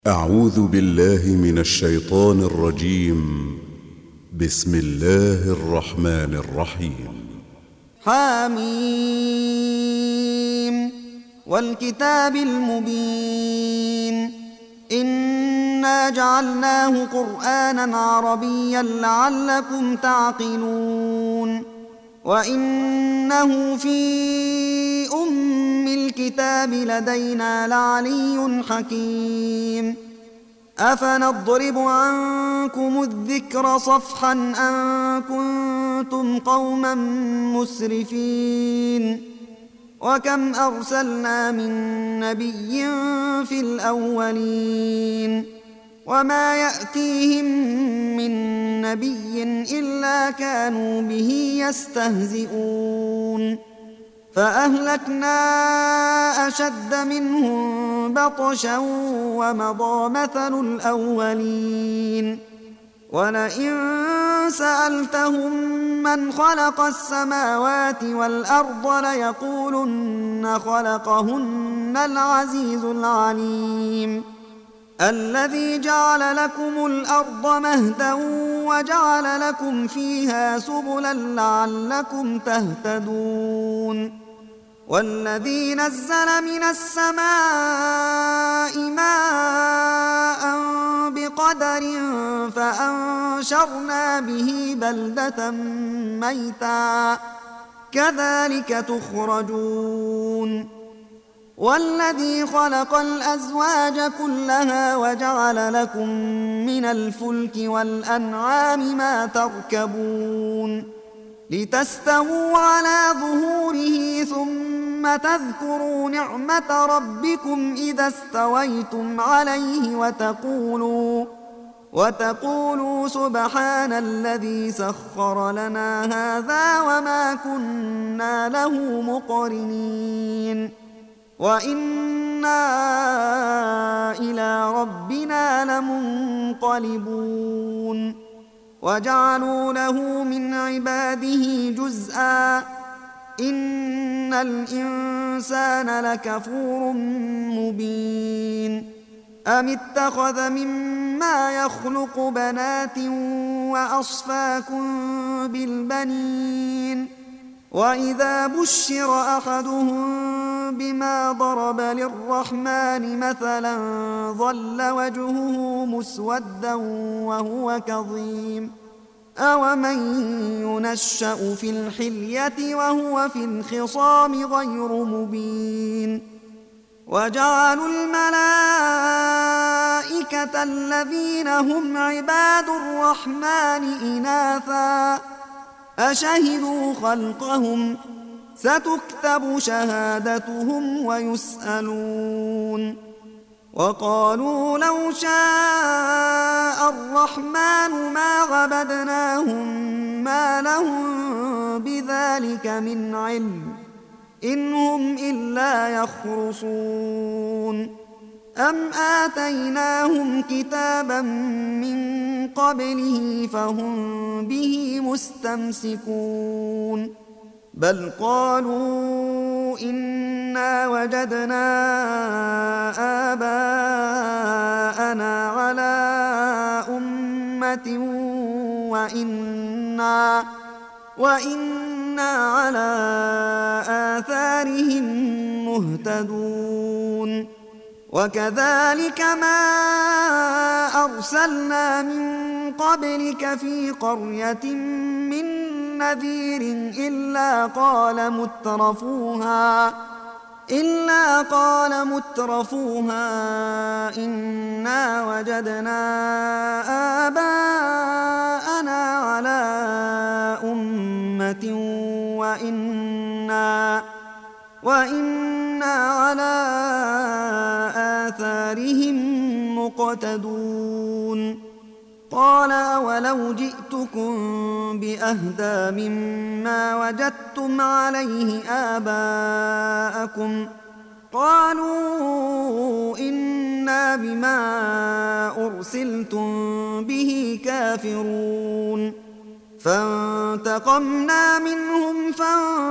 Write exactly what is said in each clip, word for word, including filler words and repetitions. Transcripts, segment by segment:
أعوذ بالله من الشيطان الرجيم. بسم الله الرحمن الرحيم. حميم والكتاب المبين إنا جعلناه قرآنا عربيا لعلكم تعقلون وإنه في أم الكتاب لدينا لعلي حكيم أفنضرب عنكم الذكر صفحا أن كنتم قوما مسرفين وكم أرسلنا من نبي في الأولين وما يأتيهم من نبي إلا كانوا به يستهزئون فأهلكنا أشد منهم بطشا ومضى مثل الأولين ولئن سألتهم من خلق السماوات والأرض ليقولن خلقهن العزيز العليم الذي جعل لكم الأرض مهدا وجعل لكم فيها سبلا لعلكم تهتدون والذي نزل من السماء ماء بقدر فأنشرنا به بلدة ميتا كذلك تخرجون والذي خلق الأزواج كلها وجعل لكم من الفلك والأنعام ما تركبون لتستووا على ظهوره ثم تذكروا نعمة ربكم إذا استويتم عليه وتقولوا وتقولوا سبحان الذي سخر لنا هذا وما كنا له مقرنين وإنا إلى ربنا لمنقلبون وجعلوا له من عباده جزءا إن الإنسان لكفور مبين أم اتخذ مما يخلق بنات وأصفاكم بالبنين وإذا بشر أحدهم بما ضرب للرحمن مثلا ظل وجهه مسودا وهو كظيم أومن ينشأ في الحلية وهو في الخصام غير مبين وجعلوا الملائكة الذين هم عباد الرحمن إناثا أشهدوا خلقهم ستكتب شهادتهم ويسألون وقالوا لو شاء الرحمن ما عبدناهم ما لهم بذلك من علم إن هم إلا يخرصون أم آتيناهم كتابا من قبله فهم به مستمسكون بل قالوا إنا وجدنا آباءنا على أمة وإنا, وإنا على آثارهم مهتدون وكذلك ما أرسلنا من قبلك في قرية من نذير إلا قال مترفوها إلا قال مترفوها إنا وجدنا آباءنا على أمة وإنا وإنا على آثارهم مقتدون قال أولو جئتكم بأهدى مما وجدتم عليه آباءكم قالوا إنا بما أرسلتم به كافرون فانتقمنا منهم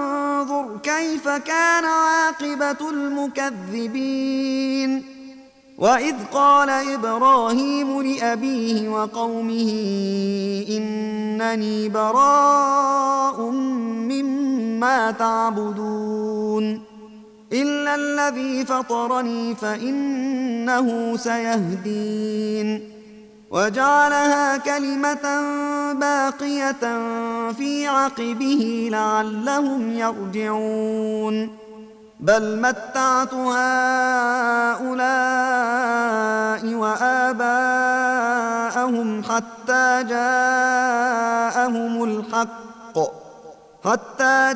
فانظر كيف كان عاقبة المكذبين وإذ قال إبراهيم لأبيه وقومه إنني براء مما تعبدون إلا الذي فطرني فإنه سيهدين وجعلها كلمة باقية في عقبه لعلهم يرجعون بل متعت هؤلاء وآباءهم حتى جاءهم الحق حتى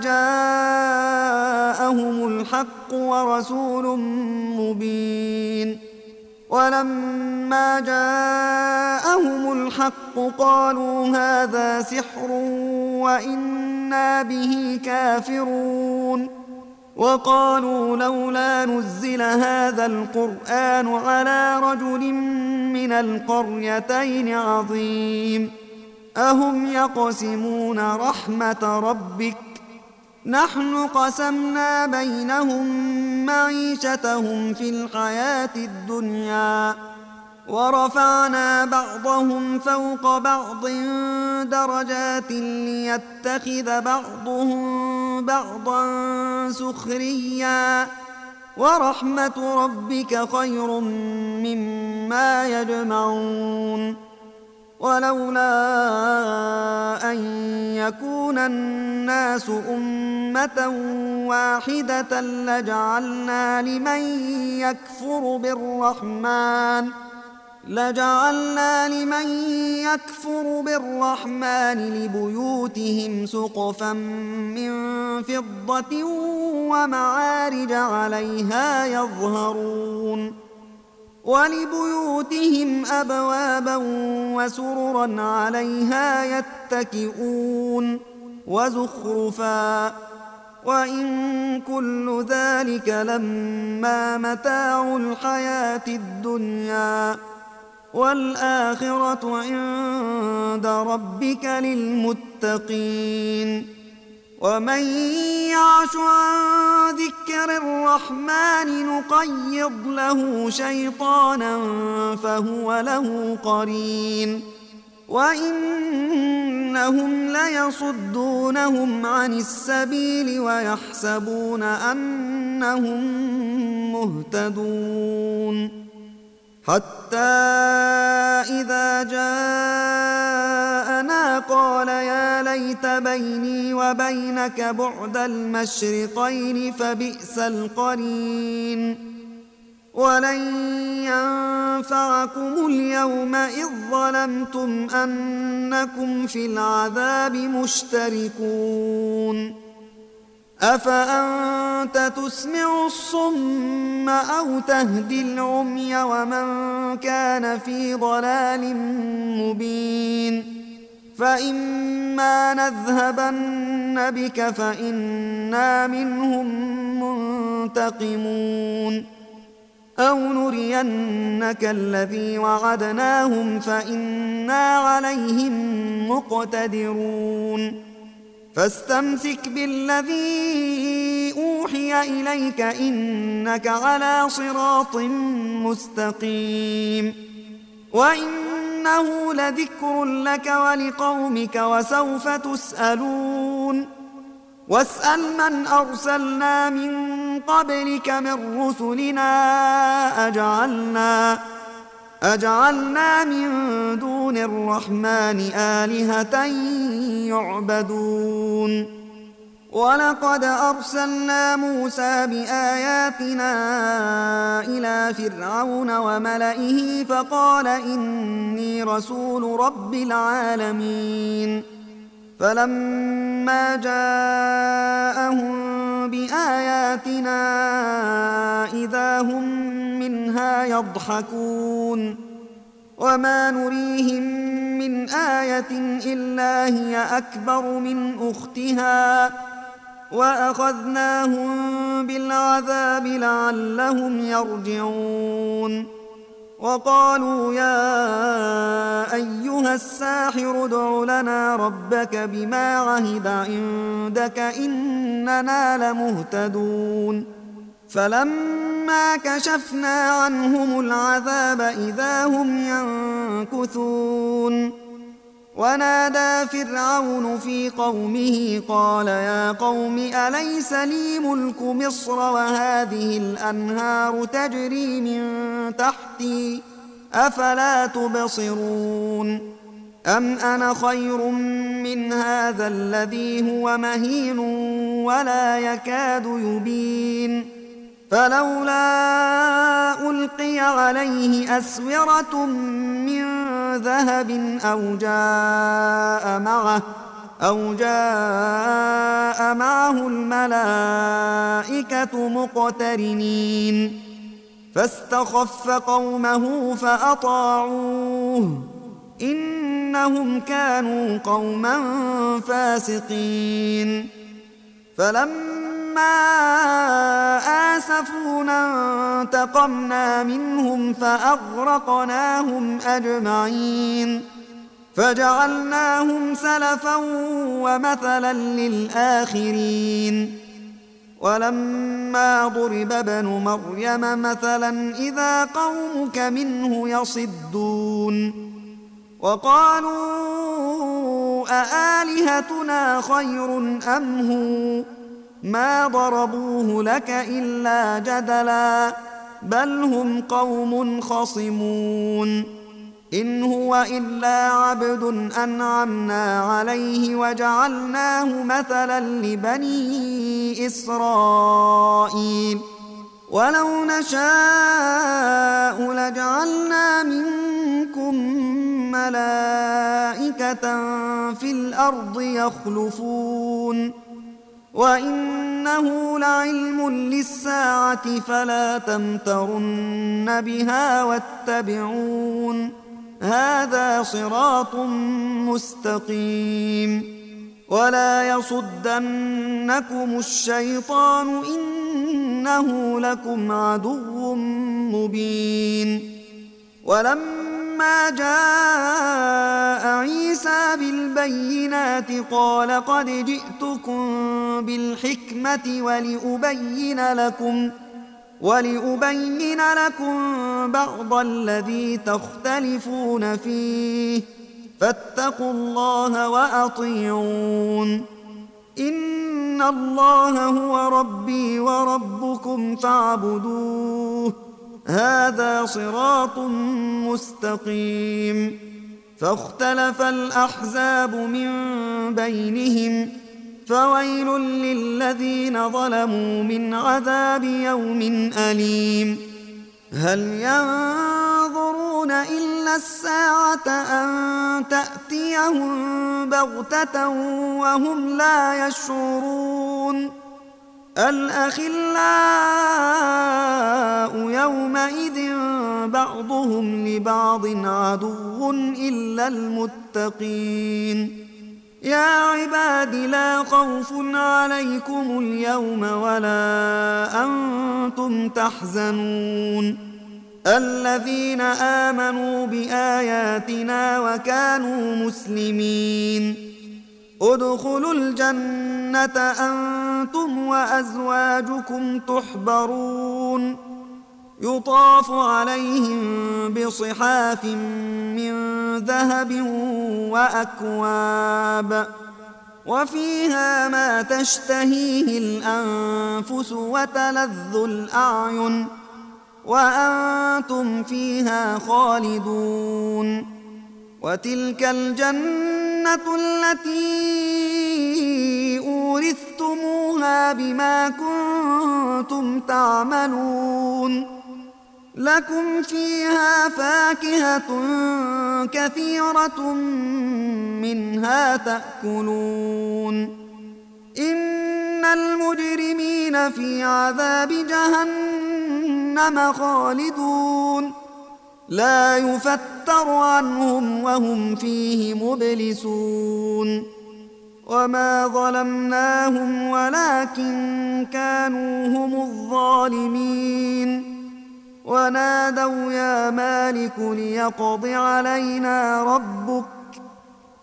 جاءهم الحق ورسول مبين ولما جاءهم الحق قالوا هذا سحر وإنا به كافرون وقالوا لولا نزل هذا القرآن على رجل من القريتين عظيم أهم يقسمون رحمة ربك نحن قسمنا بينهم معيشتهم في الحياة الدنيا ورفعنا بعضهم فوق بعض درجات ليتخذ بعضهم بعضا سخريا ورحمة ربك خير مما يجمعون ولولا أن يكون الناس أمة واحدة لجعلنا لمن يكفر بالرحمن لجعلنا لمن يكفر بالرحمن لبيوتهم سقفا من فضة ومعارج عليها يظهرون ولبيوتهم أبوابا وسررا عليها يتكئون وزخرفا وإن كل ذلك لما متاع الحياة الدنيا والآخرة عند ربك للمتقين ومن يعش عن ذكر الرحمن نقيض له شيطانا فهو له قرين وإنهم ليصدونهم عن السبيل ويحسبون أنهم مهتدون حتى إذا جاءنا قال يا ليت بيني وبينك بعد المشرقين فبئس القرين ولن ينفعكم اليوم إذ ظلمتم أنكم في العذاب مشتركون أفأنت تسمع الصم أو تهدي العمي ومن كان في ضلال مبين فإما نذهبن بك فإنا منهم منتقمون أو نرينك الذي وعدناهم فإنا عليهم مقتدرون فاستمسك بالذي أوحي إليك إنك على صراط مستقيم وإنه لذكر لك ولقومك وسوف تسألون واسأل من أرسلنا من قبلك من رسلنا أجعلنا أجعلنا من دون الرحمن آلهة يعبدون ولقد أرسلنا موسى بآياتنا إلى فرعون وملئه فقال إني رسول رب العالمين فلما جاءهم بآياتنا إذا هم منها يضحكون وما نريهم من آية إلا هي أكبر من أختها وأخذناهم بالعذاب لعلهم يرجعون وقالوا يا أيها الساحر ادع لنا ربك بما عهد عندك إننا لمهتدون فلما كشفنا عنهم العذاب إذا هم ينكثون ونادى فرعون في قومه قال يا قوم أليس لي ملك مصر وهذه الأنهار تجري من تحتي أفلا تبصرون أم أنا خير من هذا الذي هو مهين ولا يكاد يبين فلولا ألقي عليه أسورة من ذهب أو جاء معه أو جاء معه الملائكة مقترنين فاستخف قومه فأطاعوه إنهم كانوا قوما فاسقين فلما آسفونا انتقمنا منهم فأغرقناهم أجمعين فجعلناهم سلفا ومثلا للآخرين ولما ضرب ابن مريم مثلا إذا قومك منه يصدون وقالوا أآلهتنا خير أم هو ما ضربوه لك إلا جدلا بل هم قوم خصمون إن هو إلا عبد أنعمنا عليه وجعلناه مثلا لبني إسرائيل ولو نشاء لجعلنا منكم ملائكة في الأرض يخلفون وإنه لعلم للساعة فلا تمترن بها واتبعون هذا صراط مستقيم ولا يصدنكم الشيطان إنه لكم عدو مبين ولما جاء عيسى بالبينات قال قد جئتكم بالحكمة ولأبين لكم ولأبين لكم بعض الذي تختلفون فيه فاتقوا الله وأطيعون إن الله هو ربي وربكم فاعبدوه هذا صراط مستقيم فاختلف الأحزاب من بينهم فويل للذين ظلموا من عذاب يوم أليم هل ينظرون إلا الساعة أن تأتيهم بغتة وهم لا يشعرون الأخلاء يومئذ بعضهم لبعض عدو إلا المتقين يا عباد لا خوف عليكم اليوم ولا أنتم تحزنون الذين آمنوا بآياتنا وكانوا مسلمين ادخلوا الجنة أنتم وأزواجكم تحبرون يطاف عليهم بصحاف من ذهب وأكواب وفيها ما تشتهيه الأنفس وتلذ الأعين وأنتم فيها خالدون وتلك الجنة التي أورثتموها بما كنتم تعملون لكم فيها فاكهة كثيرة منها تأكلون إن المجرمين في عذاب جهنم خالدون لا يفتر عنهم وهم فيه مبلسون وما ظلمناهم ولكن كانوا هم الظالمين ونادوا يا مالك ليقض علينا ربك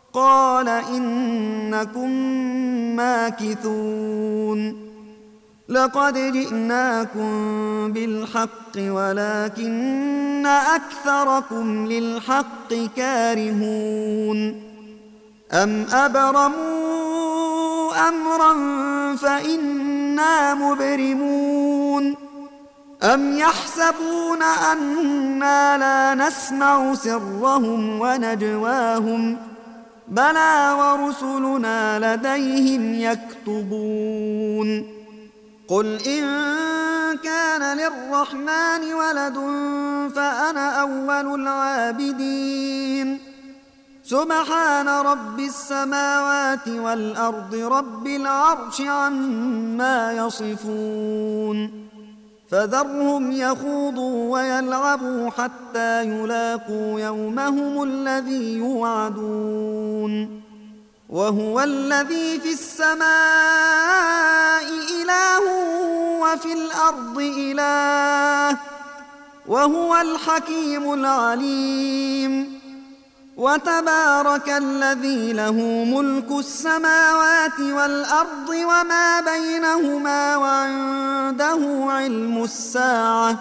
قال إنكم ماكثون لقد جئناكم بالحق ولكن أكثركم للحق كارهون أم أبرموا أمرا فإنا مبرمون أم يحسبون أنا لا نسمع سرهم ونجواهم بلى ورسلنا لديهم يكتبون قل إن كان للرحمن ولد فأنا أول العابدين سبحان رب السماوات والأرض رب العرش عما يصفون فذرهم يخوضوا ويلعبوا حتى يلاقوا يومهم الذي يوعدون وهو الذي في السماء إله وفي الأرض إله وهو الحكيم العليم وتبارك الذي له ملك السماوات والأرض وما بينهما وعنده علم الساعة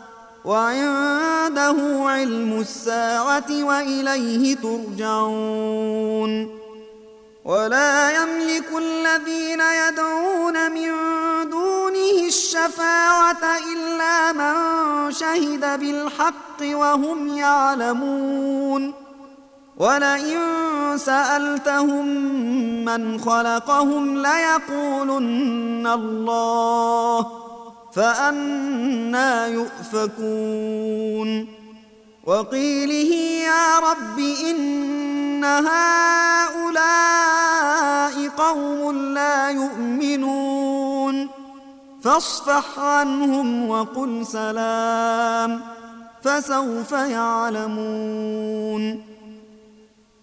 وعنده علم الساعة وإليه ترجعون ولا يملك الذين يدعون من دونه الشفاعة إلا من شهد بالحق وهم يعلمون ولئن سألتهم من خلقهم ليقولن الله فأنى يؤفكون وقيله يا رب إن هؤلاء قوم لا يؤمنون فاصفح عنهم وقل سلام فسوف يعلمون